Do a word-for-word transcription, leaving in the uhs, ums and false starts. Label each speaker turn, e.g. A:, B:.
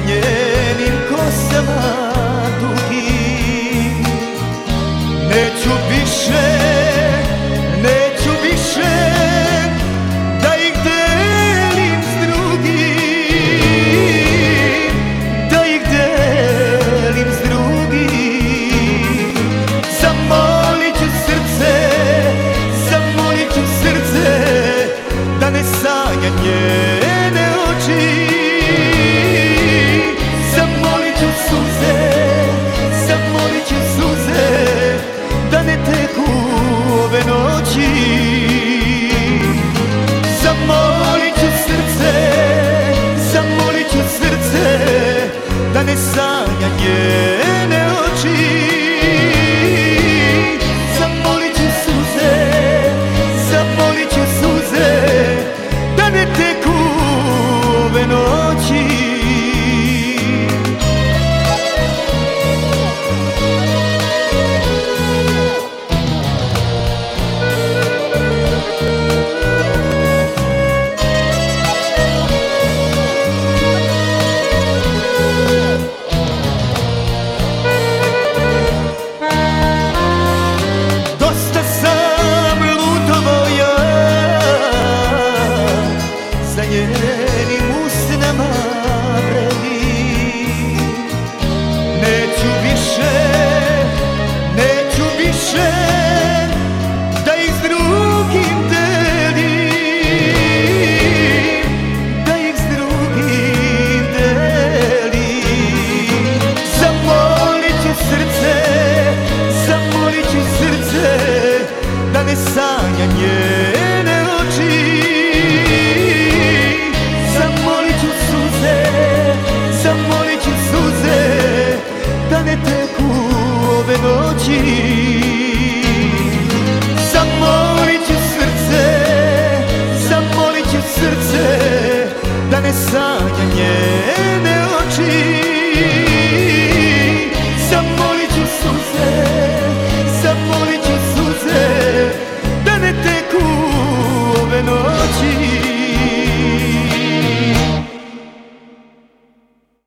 A: njenim kosama dugim. Neću više, neću više da ih delim s drugim, da ih delim s drugim. Zamolit ću srce, zamolit ću srce da ne sanja njene oči. Zamolit ću suze, zamolit ću suze da ne teku ove noći. Zamolit ću srce, zamolit ću srce da ne sanja njene oči. Zamolit ću suze, zamolit ću suze da ne teku ove noći. Njenim usnama vredim. Neću više, neću više da ih s drugim delim, da ih s drugim delim. Zamolit ću srce, zamolit ću srce da ne sanja njene oči. Zamolit ću suze da ne teku ove noći. Zamolit ću srce, zamolit ću srce da ne sanja njene